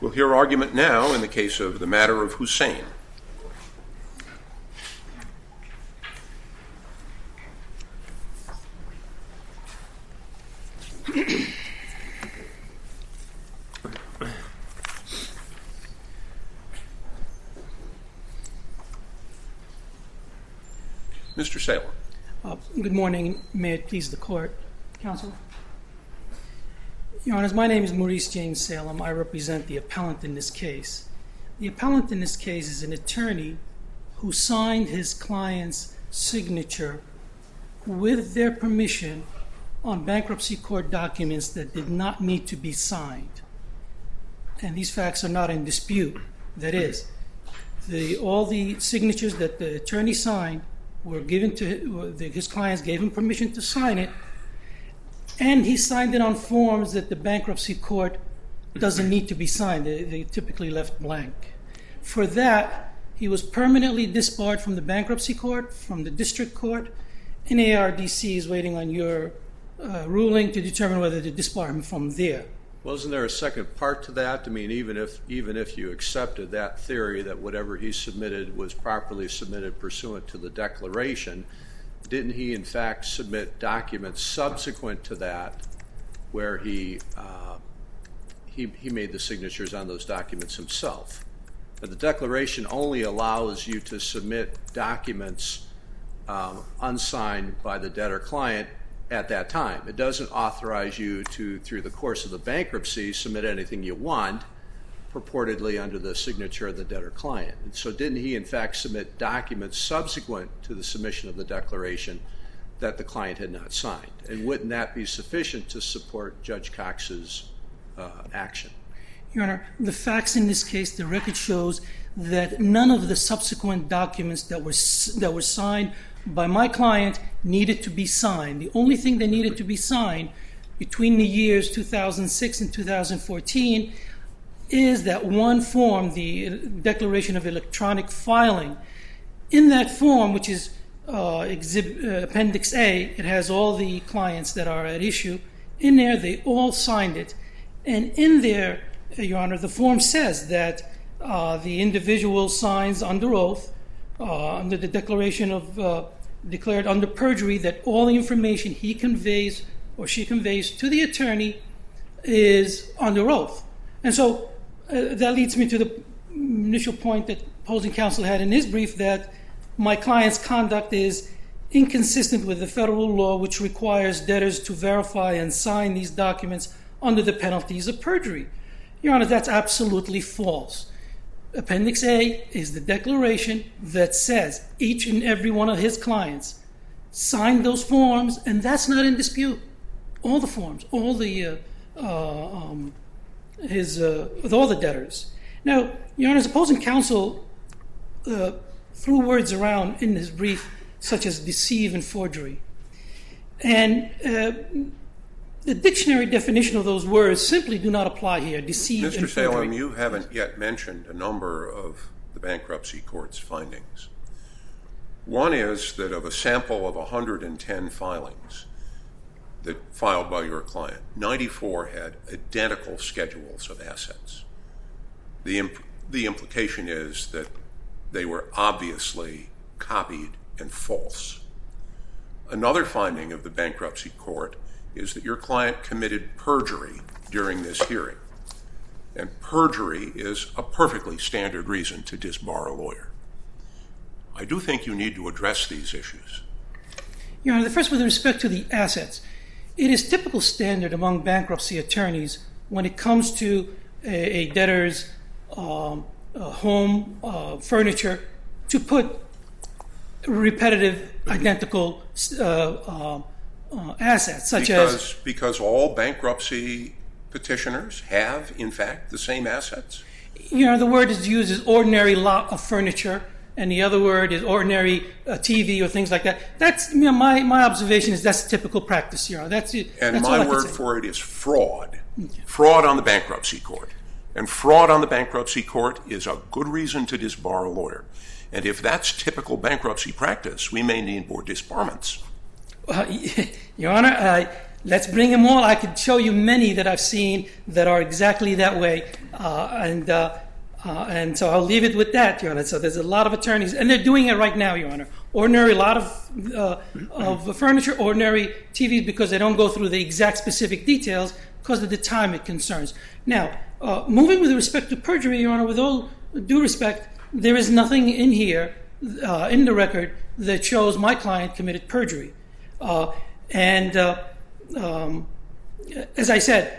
We'll hear argument now in the case of the matter of Hussein. Mr. Salem. Good morning. May it please the court. Counsel. Your Honors, my name is Maurice James Salem. I represent the appellant in this case. The appellant in this case is an attorney who signed his client's signature with their permission on bankruptcy court documents that did not need to be signed. And these facts are not in dispute. That is, all the signatures that the attorney signed were given to his clients, gave him permission to sign it, and he signed it on forms that the bankruptcy court doesn't need to be signed. They typically left blank. For that, he was permanently disbarred from the bankruptcy court, from the district court, and ARDC is waiting on your ruling to determine whether to disbar him from there. Well, isn't there a second part to that? I mean, even if you accepted that theory that whatever he submitted was properly submitted pursuant to the declaration, didn't he in fact submit documents subsequent to that where he made the signatures on those documents himself? But the declaration only allows you to submit documents unsigned by the debtor client at that time. It doesn't authorize you to, through the course of the bankruptcy, submit anything you want, purportedly under the signature of the debtor client. And so didn't he in fact submit documents subsequent to the submission of the declaration that the client had not signed? And wouldn't that be sufficient to support Judge Cox's action? Your Honor, the facts in this case, the record shows that none of the subsequent documents that were signed by my client needed to be signed. The only thing that needed to be signed between the years 2006 and 2014 is that one form, the Declaration of Electronic Filing. In that form, which is Appendix A, it has all the clients that are at issue. In there, they all signed it. And in there, Your Honor, the form says that the individual signs under oath, under the declaration of declared under perjury, that all the information he conveys or she conveys to the attorney is under oath. And so that leads me to the initial point that opposing counsel had in his brief, that my client's conduct is inconsistent with the federal law, which requires debtors to verify and sign these documents under the penalties of perjury. Your Honor, that's absolutely false. Appendix A is the declaration that says each and every one of his clients signed those forms, and that's not in dispute. All the forms, all the with all the debtors. Now, Your Honor, opposing counsel threw words around in his brief such as deceive and forgery, and the dictionary definition of those words simply do not apply here. Deceive and forgery. Mr. Salem, you haven't yet mentioned a number of the bankruptcy court's findings. One is that of a sample of 110 filings that filed by your client, 94 had identical schedules of assets. The implication is that they were obviously copied and false. Another finding of the bankruptcy court is that your client committed perjury during this hearing. And perjury is a perfectly standard reason to disbar a lawyer. I do think you need to address these issues. Your Honor, the first with respect to the assets. It is typical standard among bankruptcy attorneys when it comes to a debtor's home furniture to put repetitive, identical assets, such as... Because all bankruptcy petitioners have, in fact, the same assets? You know, the word is used as ordinary lot of furniture, and the other word is ordinary TV or things like that. That's, you know, my observation is that's typical practice, Your Honor. That's my word for it is fraud. Okay. Fraud on the bankruptcy court. And fraud on the bankruptcy court is a good reason to disbar a lawyer. And if that's typical bankruptcy practice, we may need more disbarments. Your Honor, let's bring them all. I could show you many that I've seen that are exactly that way. And so I'll leave it with that, Your Honor. So there's a lot of attorneys, and they're doing it right now, Your Honor. Ordinary, a lot of furniture, ordinary TVs, because they don't go through the exact specific details because of the time it concerns. Now, moving with respect to perjury, Your Honor, with all due respect, there is nothing in here, in the record, that shows my client committed perjury. As I said,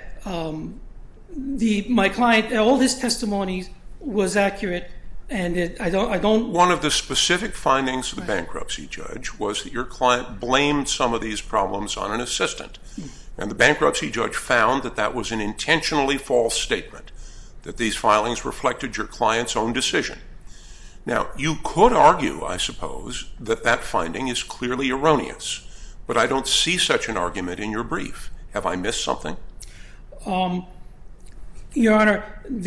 my client, all his testimonies was accurate, and I don't. One of the specific findings of the bankruptcy judge was that your client blamed some of these problems on an assistant, and the bankruptcy judge found that that was an intentionally false statement, that these filings reflected your client's own decision. Now, you could argue, I suppose, that that finding is clearly erroneous, but I don't see such an argument in your brief. Have I missed something? Your Honor,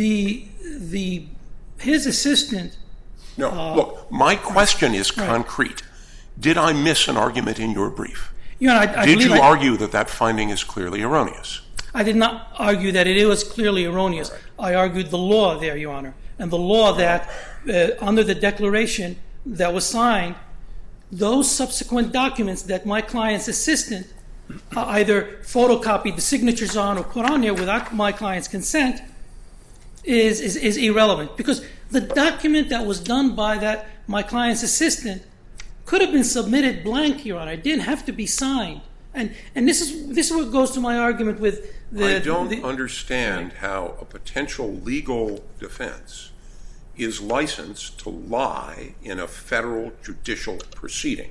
his assistant... No, look, my question is concrete. Did I miss an argument in your brief? Your Honor, Did you argue that that finding is clearly erroneous? I did not argue that it was clearly erroneous. Right. I argued the law there, Your Honor, and the law that under the declaration that was signed, those subsequent documents that my client's assistant either photocopied the signatures on or put on there without my client's consent is irrelevant, because the document that was done by my client's assistant could have been submitted blank, Your Honor. It didn't have to be signed. And this is what goes to my argument with I don't understand how a potential legal defense is licensed to lie in a federal judicial proceeding.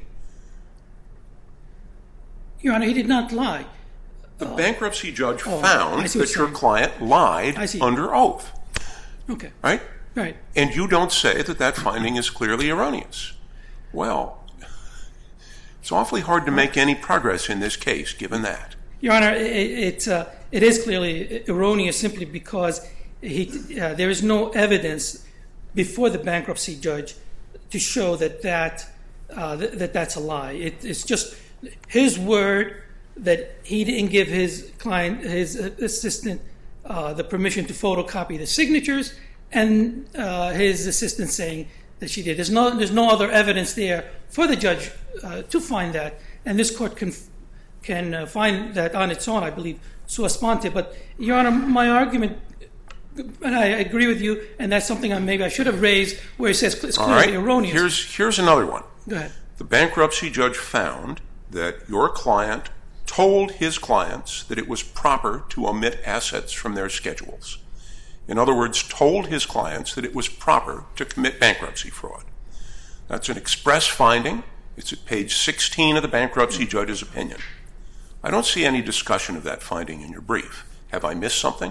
Your Honor, he did not lie. The bankruptcy judge found that your client lied under oath. Okay. Right? Right. And you don't say that that finding is clearly erroneous. Well, it's awfully hard to make any progress in this case, given that. Your Honor, it is clearly erroneous simply because there is no evidence before the bankruptcy judge to show that that's a lie. It's just his word that he didn't give his client, his assistant, the permission to photocopy the signatures, and his assistant saying that she did. There's no other evidence there for the judge to find that, and this court can find that on its own, I believe, sua sponte. But, Your Honor, my argument, and I agree with you, and that's something maybe I should have raised, where it says it's clearly erroneous. Here's another one. Go ahead. The bankruptcy judge found that your client told his clients that it was proper to omit assets from their schedules. In other words, told his clients that it was proper to commit bankruptcy fraud. That's an express finding. It's at page 16 of the bankruptcy judge's opinion. I don't see any discussion of that finding in your brief. Have I missed something?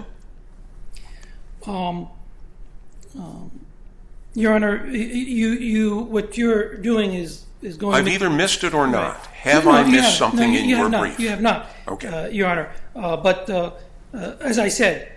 Your Honor, what you're doing is going... I've either missed it or not. Have I missed something in your brief? You have not, okay. Your Honor. But as I said...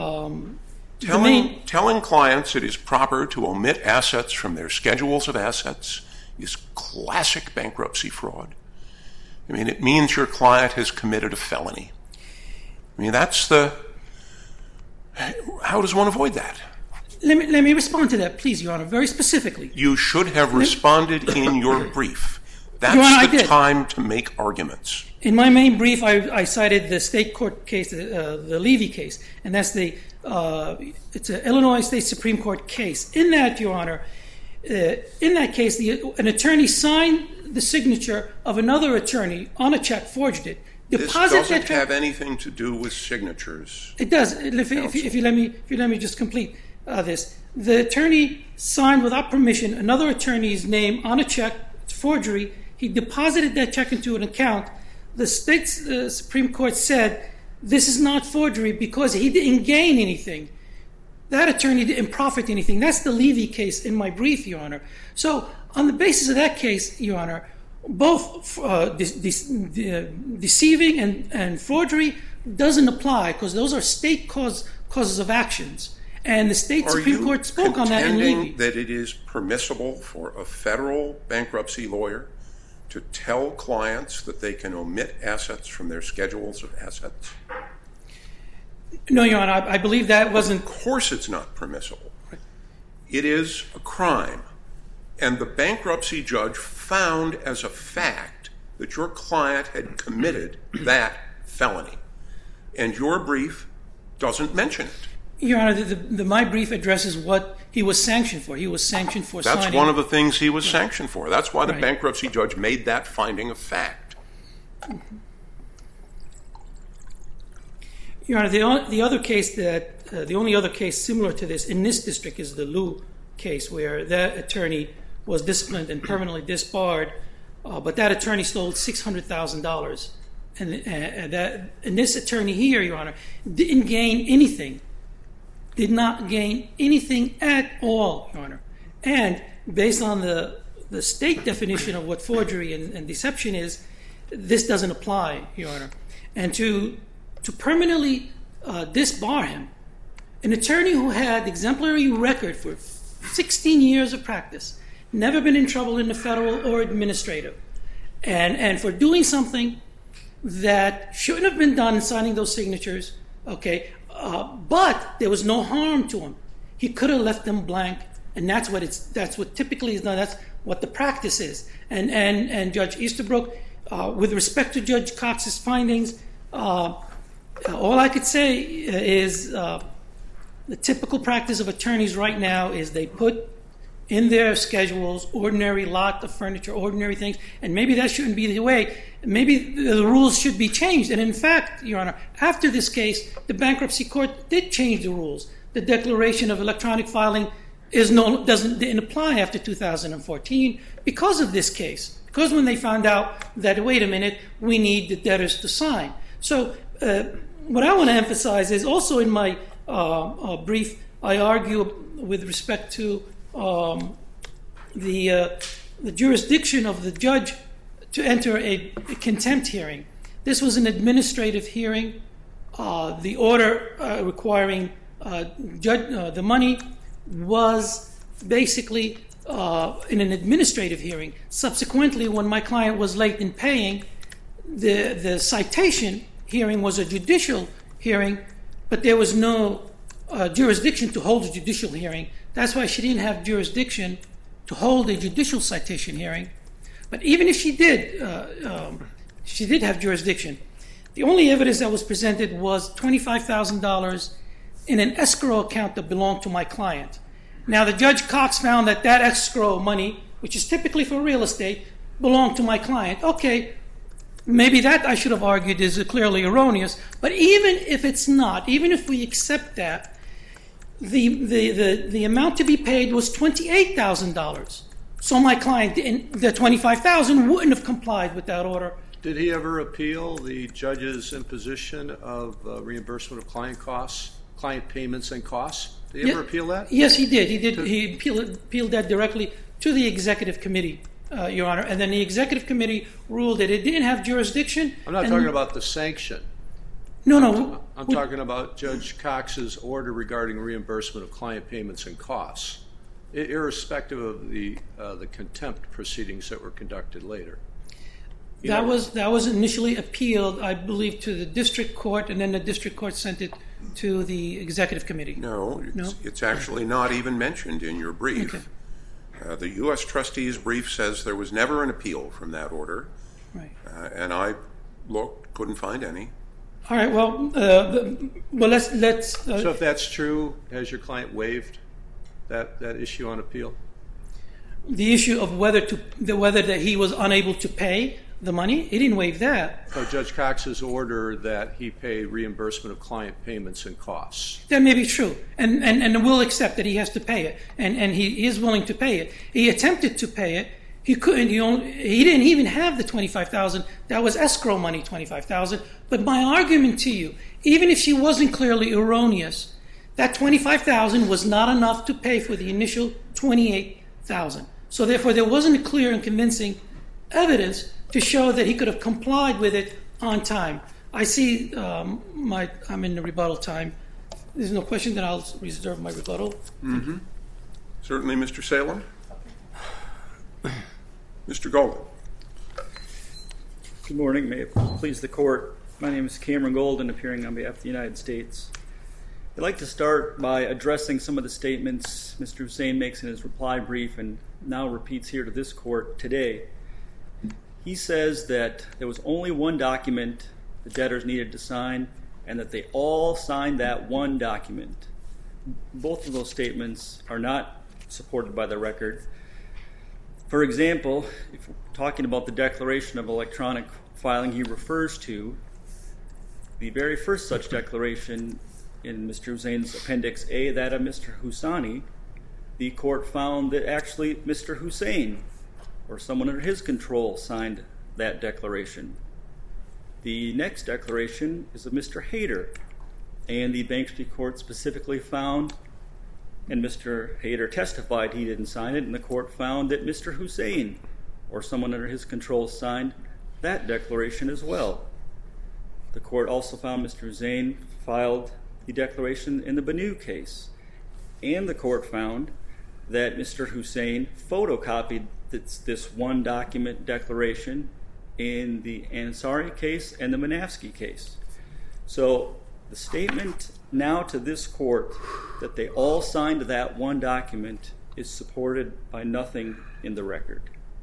Telling clients it is proper to omit assets from their schedules of assets is classic bankruptcy fraud. I mean, it means your client has committed a felony. I mean, that's the... How does one avoid that? Let me respond to that, please, Your Honor, very specifically. You should have responded in your brief. That's the time to make arguments. In my main brief, I cited the state court case, the Levy case, and that's it's an Illinois State Supreme Court case. In that, Your Honor, in that case, an attorney signed the signature of another attorney on a check, forged it. This doesn't have anything to do with signatures. It does. If you let me just complete this. The attorney signed without permission another attorney's name on a check. It's forgery. He deposited that check into an account. The state Supreme Court said this is not forgery because he didn't gain anything. That attorney didn't profit anything. That's the Levy case in my brief, Your Honor. So on the basis of that case, Your Honor, both deceiving and forgery doesn't apply because those are state causes of actions. And the state Supreme Court spoke on that in Levy. Are you contending that it is permissible for a federal bankruptcy lawyer to tell clients that they can omit assets from their schedules of assets? No, Your Honor, I believe that wasn't... Of course it's not permissible. It is a crime. And the bankruptcy judge found as a fact that your client had committed that felony. And your brief doesn't mention it. Your Honor, my brief addresses what he was sanctioned for. He was sanctioned for signing... That's one of the things he was sanctioned for. That's why the bankruptcy judge made that finding a fact. Your Honor, the only other case similar to this in this district is the Liu case, where that attorney was disciplined and permanently disbarred, but that attorney stole $600,000. And this attorney here, Your Honor, didn't gain anything. Did not gain anything at all, Your Honor. And based on the state definition of what forgery and deception is, this doesn't apply, Your Honor. And to permanently disbar him, an attorney who had exemplary record for 16 years of practice, never been in trouble in the federal or administrative, and for doing something that shouldn't have been done, signing those signatures, okay, but there was no harm to him. He could have left them blank, and that's what typically is done. That's what the practice is. And Judge Easterbrook, with respect to Judge Cox's findings, all I could say is the typical practice of attorneys right now is they put in their schedules ordinary lot of furniture, ordinary things, and maybe that shouldn't be the way. Maybe the rules should be changed. And in fact, Your Honor, after this case, the bankruptcy court did change the rules. The declaration of electronic filing didn't apply after 2014 because of this case. Because when they found out that, wait a minute, we need the debtors to sign. So what I want to emphasize is also in my brief, I argue with respect to the jurisdiction of the judge to enter a contempt hearing. This was an administrative hearing. The order requiring the money was basically in an administrative hearing. Subsequently, when my client was late in paying, the citation hearing was a judicial hearing, but there was no jurisdiction to hold a judicial hearing. That's why she didn't have jurisdiction to hold a judicial citation hearing. But even if she did have jurisdiction. The only evidence that was presented was $25,000 in an escrow account that belonged to my client. Now, the Judge Cox found that escrow money, which is typically for real estate, belonged to my client. Okay, maybe that I should have argued is clearly erroneous. But even if it's not, even if we accept that, the amount to be paid was $28,000. So my client, the $25,000 wouldn't have complied with that order. Did he ever appeal the judge's imposition of reimbursement of client payments and costs? Did he ever appeal that? Yes, he did. He appealed that directly to the executive committee, Your Honor. And then the executive committee ruled that it didn't have jurisdiction. I'm not talking about the sanction. No. I'm talking about Judge Cox's order regarding reimbursement of client payments and costs, irrespective of the contempt proceedings that were conducted later. That was initially appealed, I believe, to the district court, and then the district court sent it to the executive committee. No, it's actually not even mentioned in your brief. Okay. The U.S. trustee's brief says there was never an appeal from that order, right? And I looked, couldn't find any. All right. Well, let's. So if that's true, has your client waived that issue on appeal? The issue of whether that he was unable to pay the money, he didn't waive that. So Judge Cox's order that he pay reimbursement of client payments and costs. That may be true, and we'll accept that he has to pay it, and he is willing to pay it. He attempted to pay it. He couldn't. He didn't even have the $25,000. That was escrow money, $25,000. But my argument to you, even if she wasn't clearly erroneous, that $25,000 was not enough to pay for the initial $28,000. So therefore, there wasn't a clear and convincing evidence to show that he could have complied with it on time. I see I'm in the rebuttal time. There's no question that I'll reserve my rebuttal. Mm-hmm. Certainly, Mr. Salem. Mr. Golden. Good morning. May it please the court. My name is Cameron Golden, appearing on behalf of the United States. I'd like to start by addressing some of the statements Mr. Hussein makes in his reply brief and now repeats here to this court today. He says that there was only one document the debtors needed to sign and that they all signed that one document. Both of those statements are not supported by the record. For example, if we're talking about the declaration of electronic filing he refers to, the very first such declaration in Mr. Hussein's Appendix A, that of Mr. Husani, the court found that actually Mr. Hussein, or someone under his control, signed that declaration. The next declaration is of Mr. Hayter, and the bankruptcy court specifically found, and Mr. Hayter testified he didn't sign it, and the court found that Mr. Hussein, or someone under his control, signed that declaration as well. The court also found Mr. Hussein filed the declaration in the Banu case, and the court found that Mr. Hussein photocopied this one document declaration in the Ansari case and the Manafsky case. So the statement now to this court that they all signed that one document is supported by nothing in the record.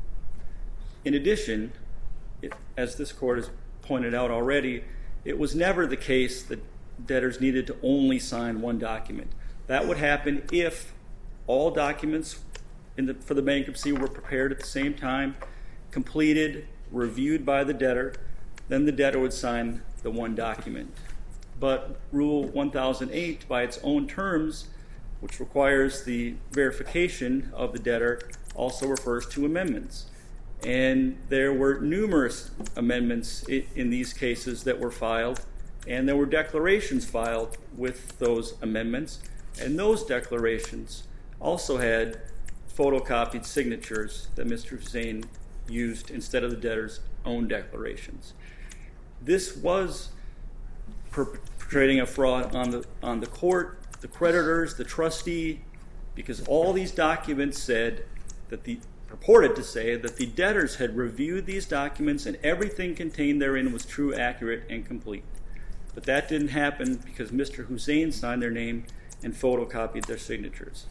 In addition, as this court has pointed out already, it was never the case that debtors needed to only sign one document. That would happen if all documents for the bankruptcy were prepared at the same time, completed, reviewed by the debtor, then the debtor would sign the one document. But Rule 1008, by its own terms, which requires the verification of the debtor, also refers to amendments. And there were numerous amendments in these cases that were filed, and there were declarations filed with those amendments, and those declarations also had photocopied signatures that Mr. Hussein used instead of the debtor's own declarations. This was perpetrating a fraud on the court, the creditors, the trustee, because all these documents said that purported to say that the debtors had reviewed these documents and everything contained therein was true, accurate, and complete. But that didn't happen because Mr. Hussein signed their name and photocopied their signatures.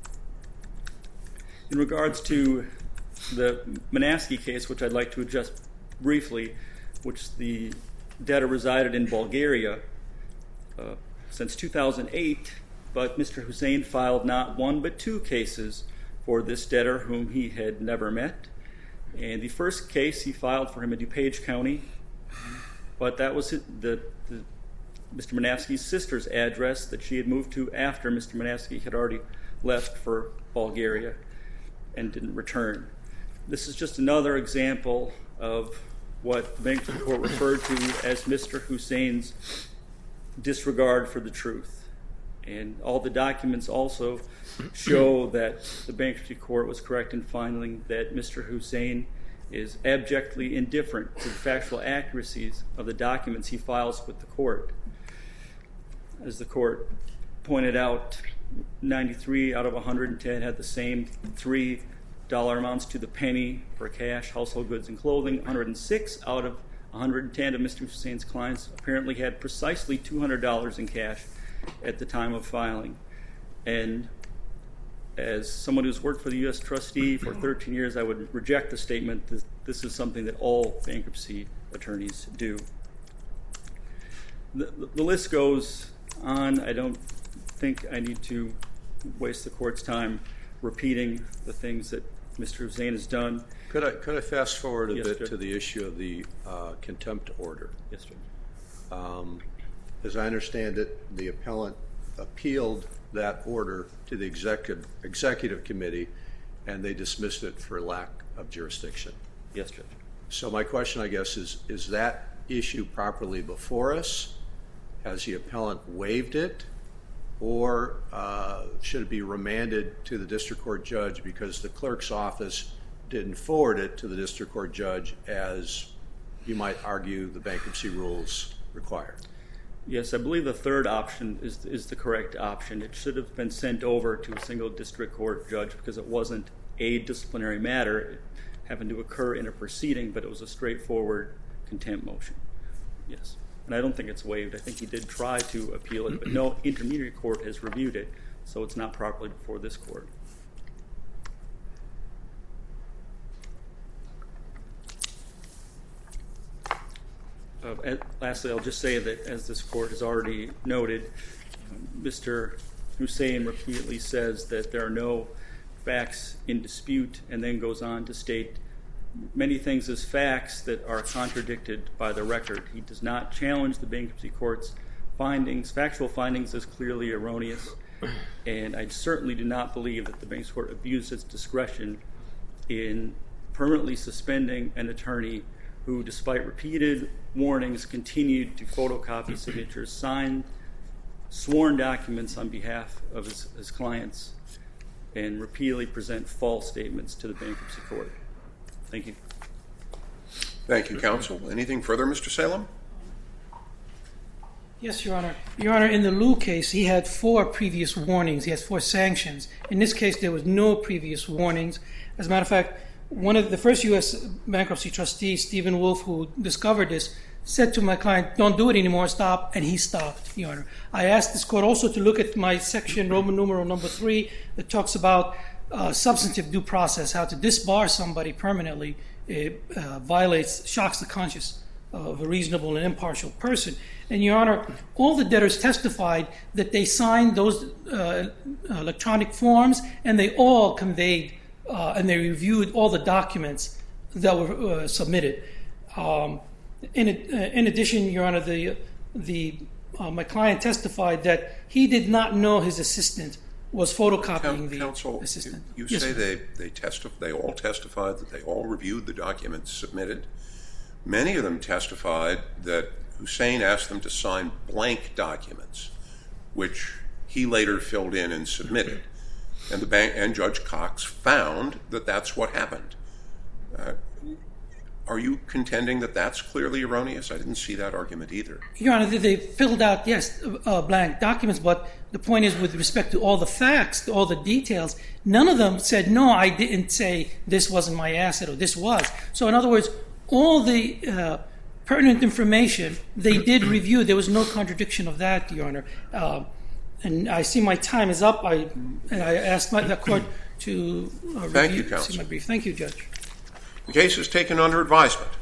In regards to the Manafsky case, which I'd like to address briefly, which the debtor resided in Bulgaria since 2008, but Mr. Hussein filed not one but two cases for this debtor whom he had never met. And the first case he filed for him in DuPage County, but that was Mr. Manafsky's sister's address that she had moved to after Mr. Manafsky had already left for Bulgaria and didn't return. This is just another example of what the bankruptcy court referred to as Mr. Hussein's disregard for the truth. And all the documents also show that the bankruptcy court was correct in finding that Mr. Hussein is abjectly indifferent to the factual accuracies of the documents he files with the court. As the court pointed out, 93 out of 110 had the same $3 amounts to the penny for cash, household goods, and clothing. 106 out of 110 of Mr. Hussein's clients apparently had precisely $200 in cash at the time of filing. And as someone who's worked for the U.S. trustee for 13 years, I would reject the statement that this is something that all bankruptcy attorneys do. The list goes on. I don't think I need to waste the court's time repeating the things that Mr. Hussein has done. Could I fast forward a Yes, bit Judge. to the issue of the contempt order? Yes, Judge. As I understand it, the appellant appealed that order to the executive committee, and they dismissed it for lack of jurisdiction. Yes, Judge. So my question, I guess, is that issue properly before us? Has the appellant waived it? Or should it be remanded to the district court judge because the clerk's office didn't forward it to the district court judge as you might argue the bankruptcy rules require? Yes, I believe the third option is the correct option. It should have been sent over to a single district court judge because it wasn't a disciplinary matter. It happened to occur in a proceeding, but it was a straightforward contempt motion. Yes. And I don't think it's waived. I think he did try to appeal it, but no intermediate court has reviewed it, so it's not properly before this court. Lastly, I'll just say that, as this court has already noted, Mr. Hussein repeatedly says that there are no facts in dispute, and then goes on to state many things as facts that are contradicted by the record. He does not challenge the bankruptcy court's findings, factual findings, as clearly erroneous, and I certainly do not believe that the bankruptcy court abused its discretion in permanently suspending an attorney who, despite repeated warnings, continued to photocopy signatures, sign sworn documents on behalf of his clients, and repeatedly present false statements to the bankruptcy court. Thank you. Thank you, counsel. Anything further, Mr. Salem? Yes, Your Honor. Your Honor, in the Liu case, he had 4 previous warnings. He has 4 sanctions. In this case, there was no previous warnings. As a matter of fact, one of the first U.S. bankruptcy trustees, Stephen Wolf, who discovered this, said to my client, "Don't do it anymore, stop," and he stopped, Your Honor. I asked this court also to look at my section, Roman numeral number 3, that talks about substantive due process, how to disbar somebody permanently shocks the conscience of a reasonable and impartial person. And, Your Honor, all the debtors testified that they signed those electronic forms, and they all conveyed and they reviewed all the documents that were submitted. In addition, Your Honor, my client testified that he did not know his assistant was photocopying the counsel, assistant. You Yes, say sir. they all testified that they all reviewed the documents submitted. Many of them testified that Hussein asked them to sign blank documents, which he later filled in and submitted. And and Judge Cox found that that's what happened. Are you contending that that's clearly erroneous? I didn't see that argument either. Your Honor, they filled out, yes, blank documents, but the point is, with respect to all the facts, all the details, none of them said, no, I didn't say this wasn't my asset or this was. So in other words, all the pertinent information they did review. There was no contradiction of that, Your Honor. And I see my time is up. I asked the court to Thank you, counsel. see my brief. Thank you, Judge. The case is taken under advisement.